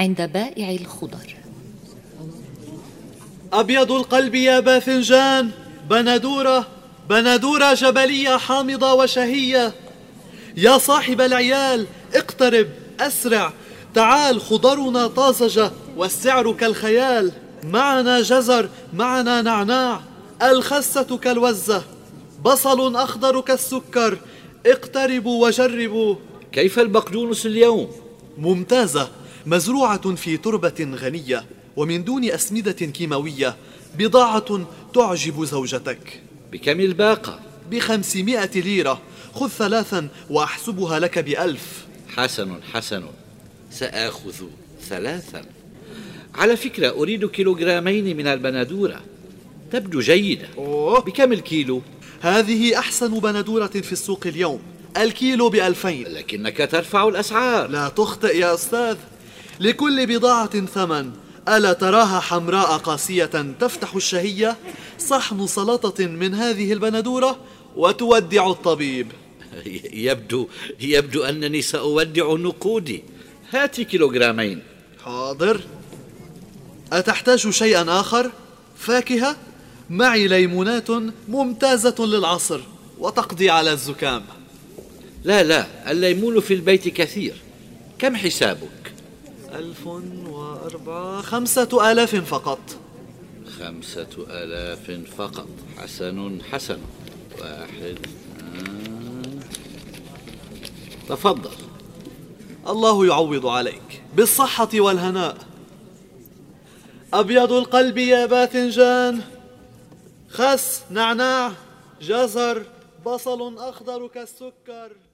عند بائع الخضر. أبيض القلب يا باذنجان، بندورة جبلية حامضة وشهية. يا صاحب العيال اقترب أسرع، تعال خضرنا طازجة والسعر كالخيال. معنا جزر، معنا نعناع، الخسة كالوزة، بصل أخضر كالسكر، اقتربوا وجربوا. كيف البقدونس اليوم؟ ممتازة، مزروعة في تربة غنية ومن دون أسمدة كيماوية، بضاعة تعجب زوجتك. بكم الباقة؟ ب500 ليرة، خذ 3 وأحسبها لك ب1000. حسن، سآخذ 3. على فكرة أريد كيلوغرامين من البندورة، تبدو جيدة. بكم الكيلو؟ هذه أحسن بندورة في السوق اليوم، الكيلو ب2000. لكنك ترفع الأسعار. لا تخطئ يا أستاذ، لكل بضاعة ثمن. ألا تراها حمراء قاسية تفتح الشهية؟ صحن سلطة من هذه البندورة وتودع الطبيب. يبدو أنني سأودع نقودي. هات كيلوغرامين. حاضر. أتحتاج شيئا آخر؟ فاكهة؟ معي ليمونات ممتازة للعصر وتقضي على الزكام. لا، الليمون في البيت كثير. كم حسابك؟ 1004، 5000 فقط. 5000 فقط. حسن. 1. تفضل. الله يعوض عليك، بالصحة والهناء. أبيض القلب يا باذنجان، خس، نعناع، جزر، بصل أخضر كالسكر.